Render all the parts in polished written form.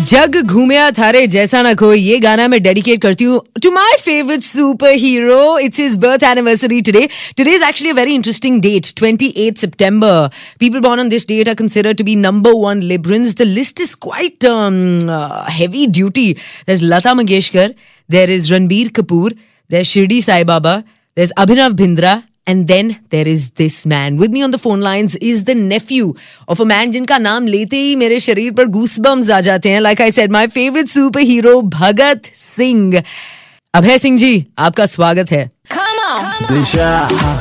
जग घूमया थारे जैसा ना कोई, ये गाना मैं डेडिकेट करती हूँ to my favourite super hero. It's his birth anniversary today. Today is actually a very interesting date, 28th September. People born on this date are considered to be number one Librans. The list is quite heavy duty. There's Lata Mangeshkar, there is Ranbir Kapoor, there's Shirdi Sai Baba, there's Abhinav Bindra, and then there is this man. With me on the phone lines is the nephew of a man जिनका नाम लेते ही मेरे शरीर पर goosebumps आ जाते हैं. Like I said, my favorite superhero Bhagat Singh. Abhay Singh ji, आपका स्वागत है. दिशा.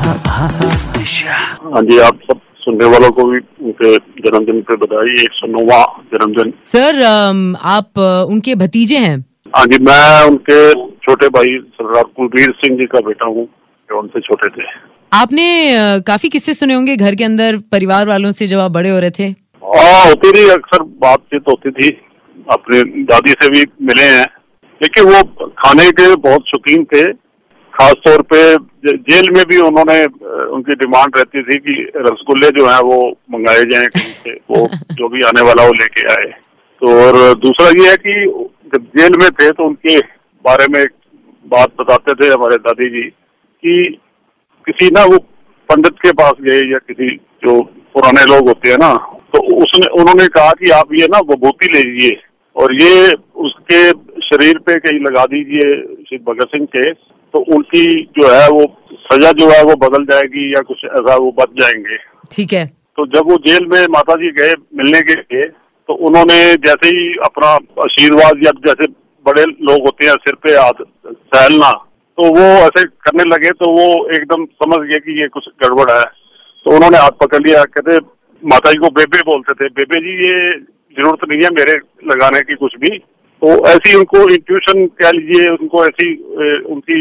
हाँ जी, आप सब सुनने वालों को भी उनके जन्मदिन पे बधाई. 109वां जन्मदिन. सर, आप उनके भतीजे हैं? हाँ जी, मैं उनके छोटे भाई सरदार कुलबीर सिंह जी का बेटा हूँ, जो उनसे छोटे थे. आपने काफी किस्से सुने होंगे घर के अंदर परिवार वालों से जब आप बड़े हो रहे थे. होती थी, अक्सर बातचीत होती थी. अपने दादी से भी मिले हैं, लेकिन वो खाने के बहुत शौकीन थे. खास तौर पे जेल में भी उन्होंने उनकी डिमांड रहती थी कि रसगुल्ले जो हैं वो मंगाए जाएं कहीं से, वो जो भी आने वाला वो लेके आए. तो और दूसरा ये है कि जब जेल में थे तो उनके बारे में एक बात बताते थे हमारे दादी जी कि किसी ना वो पंडित के पास गए या किसी जो पुराने लोग होते हैं ना, तो उन्होंने कहा कि आप ये ना विभूति ले लीजिए और ये उसके शरीर पे कहीं लगा दीजिए श्री भगत सिंह के, तो उनकी जो है वो सजा जो है वो बदल जाएगी या कुछ ऐसा, वो बच जाएंगे. ठीक है. तो जब वो जेल में माता जी गए मिलने के लिए, तो उन्होंने जैसे ही अपना आशीर्वाद या जैसे बड़े लोग होते हैं सिर पे हाथ सहलना, तो वो ऐसे करने लगे, तो वो एकदम समझ गए कि ये कुछ गड़बड़ है. तो उन्होंने हाथ पकड़ लिया. कहते माता जी को बेबे बोलते थे, बेबे जी ये जरूरत नहीं है मेरे लगाने की कुछ भी. तो ऐसी उनको इंट्यूशन कह लीजिए, उनको ऐसी उनकी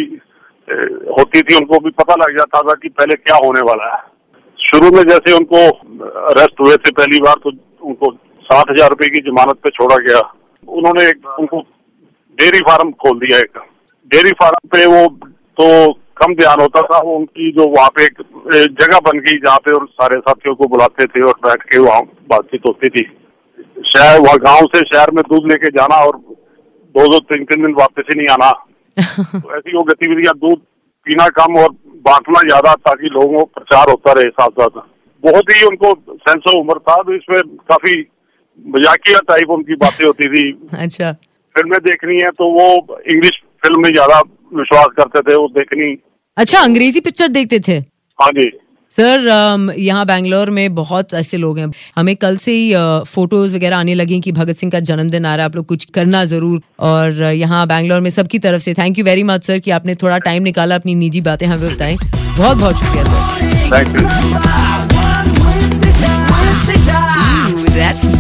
होती थी, उनको भी पता लग जाता था कि पहले क्या होने वाला है. शुरू में जैसे उनको अरेस्ट हुए थे पहली बार, तो उनको 60,000 रुपए की जमानत पे छोड़ा गया. उन्होंने उनको डेयरी फार्म खोल दिया. एक डेयरी फार्म पे वो तो कम ध्यान होता था. वो उनकी जो वहाँ पे एक जगह बन गई जहाँ पे और सारे साथियों को बुलाते थे और बैठ के वहाँ बातचीत होती थी. शहर वहाँ गांव से शहर में दूध लेके जाना और 2-2, 3-3 दिन वापस ही नहीं आना. तो ऐसी वो गतिविधियां, दूध पीना कम और बांटना ज्यादा, ताकि लोगों को प्रचार होता रहे साथ साथ. बहुत ही उनको सेंस ऑफ ह्यूमर था. तो इसमें काफी मजाकिया टाइप उनकी बातें होती थी. अच्छा. फिल्में देखनी है तो वो इंग्लिश फिल्म में ज्यादा विश्वास करते थे वो देखनी. अच्छा, अंग्रेजी पिक्चर देखते थे? हाँ जी. सर, यहाँ बैंगलोर में बहुत ऐसे लोग हैं. हमें कल से ही फोटोज वगैरह आने लगी कि भगत सिंह का जन्मदिन आ रहा है, आप लोग कुछ करना जरूर. और यहाँ बैंगलोर में सबकी तरफ से thank you very much sir कि आपने थोड़ा टाइम निकाला अपनी निजी बातें हमें बताएं. बहुत बहुत शुक्रिया सर. Thank you.